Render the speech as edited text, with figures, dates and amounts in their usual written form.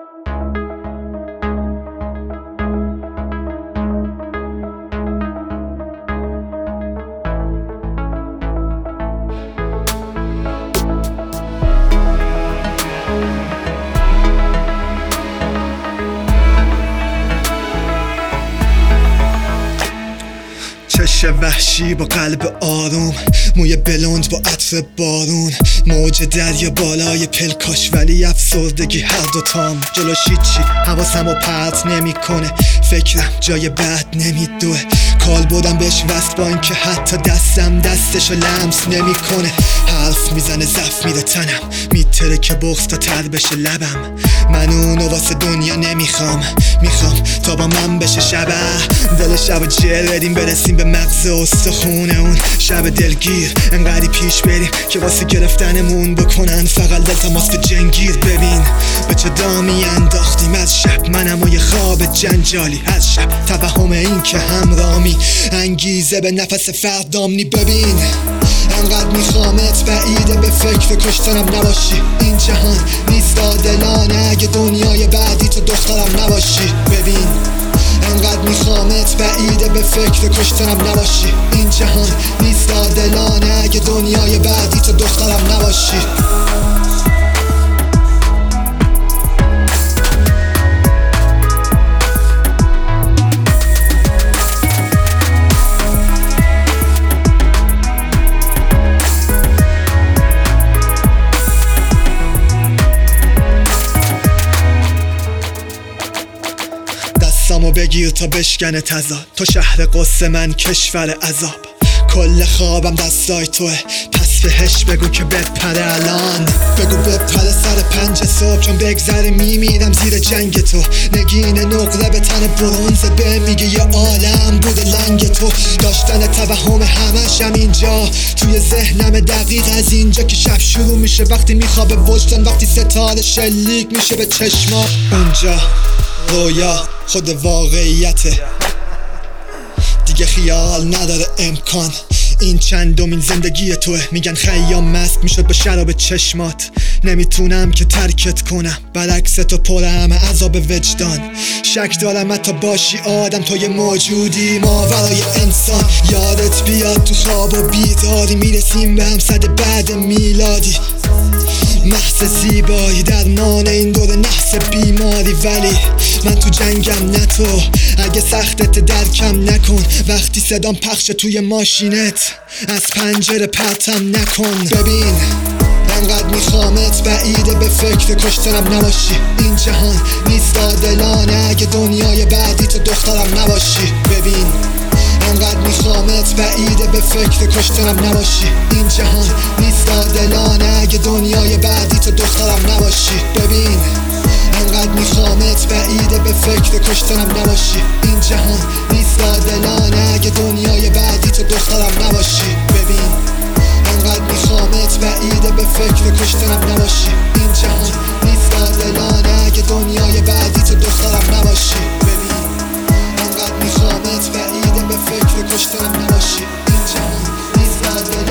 چش وحشی با قلب آروم، موی بلوند با عطر بارون، موج دریا بالای پلکاش ولی افسردگی هر دوتام. جلوش هیچی حواسمو پرت نمیکنه، فکرم جای بد نمیدوه، کال بودم بهش وصل با اینکه حتی دستم دستشو لمس نمیکنه. حرف میزنه ضعف میره تنم، میتره که بغض تا تر بشه لبم. من اونو واسه دنیا نمیخوام، میخوام تا با من بشه شبه. دل شب جر بدیم برسیم به مغز استخونه اون شب دلگیر. انقدری پیش بریم که واسه گرفتنمون بکنن فقط التماس به جنگیر. ببین به چه دامی انداختیم از شب، منم و یه خواب جنجالی از شب. توهم این که همرامی انگیزه به نفس فردامنی. ببین انقدر میخوامت بعیده به فکر کشتنم نباشی. این جهان نیست عادلانه اگه دنیای بعدی تو دخترم نباشی. ببین انقدر میخوامت بعیده به فکر کشتنم نباشی. این جهان نیست عادلانه اگه دنیای بعدی تو دخترم نباشی. دستامو بگیر تا بشکنه تضاد، تو شهر قصه من کشور عذاب. کل خوابم دستای توه، پس بهش بگو که بپره الان. بگو بپره سر 5 صبح، چون بگذره میمیرم زیر جنگ تو. نگین نقره به تن برونزه به میگه یه عالم بوده لنگ تو. داشتن توهم همشم اینجا توی ذهنم دقیق از اینجا که شب شروع میشه وقتی میخوابه وجدان، وقتی ستاره شلیک میشه به چشما. اونجا رویا خود واقعیته دیگه، خیال نداره امکان. این چندمین زندگی توه، میگن خیام مست میشد با شراب چشمات. نمیتونم که ترکت کنم، برعکس تو پر همه عذاب وجدان. شک دارم حتی باشی آدم تو یه موجودی ماورای انسان. یادت بیاد تو خواب و بیداری میرسیم به هم صد بعد میلادی. محض زیبایی درمان این دور نحس بیماری، ولی من تو جنگم نه تو. اگه سختت درکم نکن، وقتی صدام پخش توی ماشینت از پنجره پرتم نکن. ببین انقدر میخوامت بعیده به فکر کشتنم نباشی. این جهان نیست عادلانه اگه دنیای بعدی تو دخترم نباشی. ببین انقدر میخوامت بعیده به فکر کشتنم نباشی. این جهان نیست عادلانه اگه دنیای بعدی تو دخترم نباشی. ببین انقدر میخوامت بعیده به فکر کشتنم نباشی. این جهان نیست عادلانه اگه دنیای بعدی تو دخترم نباشی. ببین انقدر میخوامت بعیده به فکر کشتنم نباشی. این جهان نیست عادلانه اگه دنیای بعدی تو دخترم نباشی. ببین انقدر میخوامت بعیده به فکر کشتنم نباشی. این جهان نیست عادلانه